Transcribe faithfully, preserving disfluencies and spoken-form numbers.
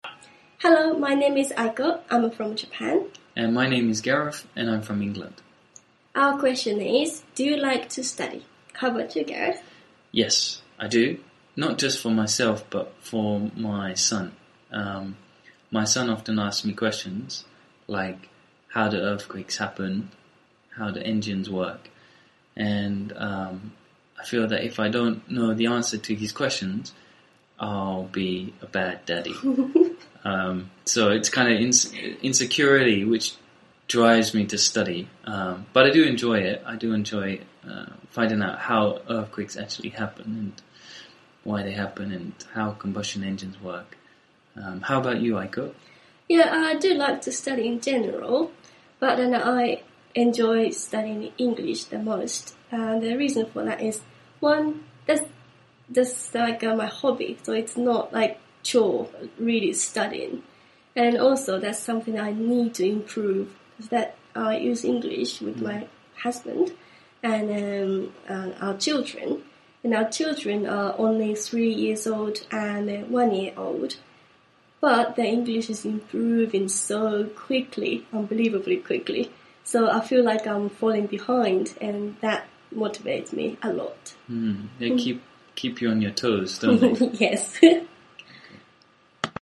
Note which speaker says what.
Speaker 1: Hello, my name is Aiko. I'm from Japan.
Speaker 2: And my name is Gareth, and I'm from England.
Speaker 1: Our question is, do you like to study? How about you, Gareth?
Speaker 2: Yes, I do. Not just for myself, but for my son. Um, my son often asks me questions like how do earthquakes happen, how do engines work, and um, I feel that if I don't know the answer to his questions, I'll be a bad daddy. um, so it's kind of ins- insecurity which drives me to study, um, but I do enjoy it. I do enjoy uh, finding out how earthquakes actually happen and why they happen and how combustion engines work. Um, how about you, Aiko?
Speaker 1: Yeah, I do like to study in general, but then I enjoy studying English the most. And the reason for that is, one, that's, that's like uh, my hobby, so it's not like chore, really studying. And also that's something I need to improve, is that I use English with my husband and um, uh, our children. And our children are only three years old and uh, one year old. But their English is improving so quickly, unbelievably quickly. So I feel like I'm falling behind, and that motivates me a lot.
Speaker 2: Mm, they keep keep you on your toes, don't they?
Speaker 1: Yes.